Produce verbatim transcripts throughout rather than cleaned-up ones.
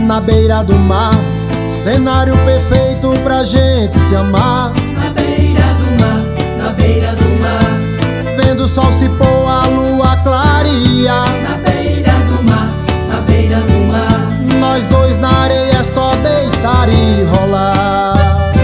na beira do mar. Cenário perfeito pra gente se amar. Na beira do mar, na beira do mar. Vendo o sol se pôr, a lua clarear. Na beira do mar, na beira do mar. Nós dois na areia é só deitar e rolar.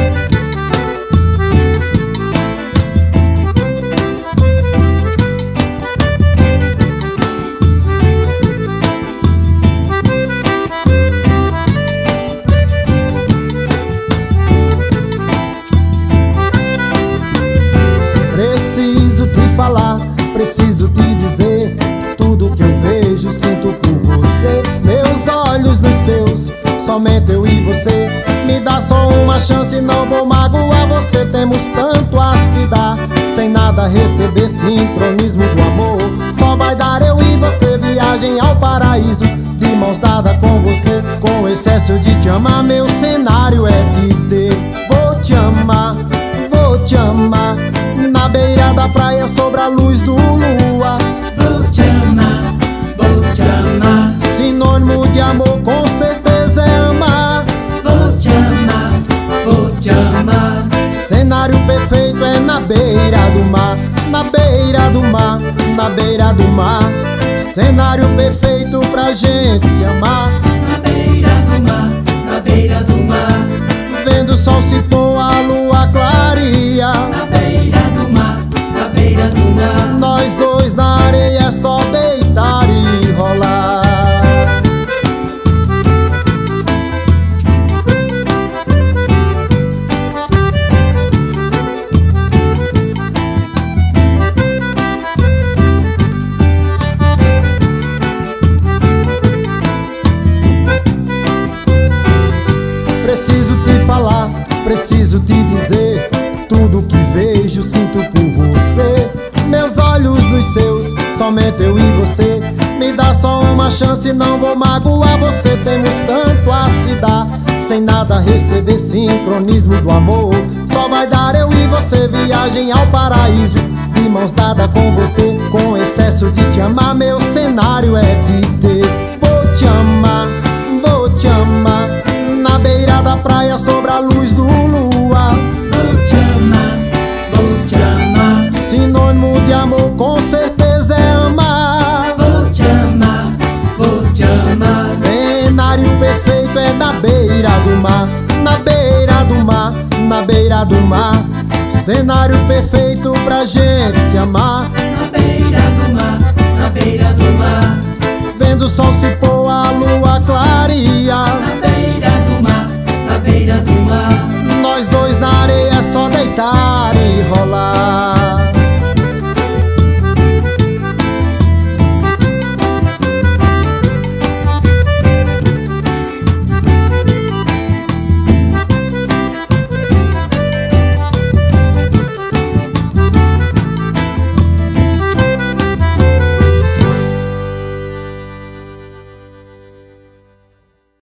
Preciso te falar, preciso te dizer tudo que eu vejo, sinto por você. Meus olhos nos seus, somente eu e você. Me dá só uma chance, não vou magoar você. Temos tanto a se dar, sem nada receber. Sincronismo do amor, só vai dar eu e você. Viagem ao paraíso, de mãos dadas com você. Com excesso de te amar, meu cenário é de ter. Vou te amar, vou te amar. Na beira da praia, sobre a luz do luar. Vou te amar, vou te amar. Sinônimo de amor, com certeza é amar. Vou te amar, vou te amar. Cenário perfeito é na beira do mar. Na beira do mar, na beira do mar. Cenário perfeito pra gente se amar. Na beira do mar, na beira do mar. Vendo o sol se pôr, a lua clarear. Na beira do mar, na beira do mar. Nós dois na areia é só deitar e rolar. Preciso te falar, preciso te dizer tudo que vejo, sinto por você. Meus olhos nos seus, somente eu e você. Me dá só uma chance, não vou magoar você. Temos tanto a se dar, sem nada receber. Sincronismo do amor, só vai dar eu e você. Viagem ao paraíso, de mãos dadas com você. Com excesso de te amar, meu cenário é de ter. Vou te amar, vou te amar. Na beira da praia, sobre a luz do luar. Vou te amar, vou te amar. Sinônimo de amor, com certeza é amar. Vou te amar, vou te amar. Cenário perfeito é na beira do mar. Na beira do mar, na beira do mar. Cenário perfeito pra gente se amar. Na beira do mar, na beira do mar. Vendo o sol se pôr, a lua clarear. Na beira do mar, na beira do mar. Nós dois na areia é só deitar e rolar.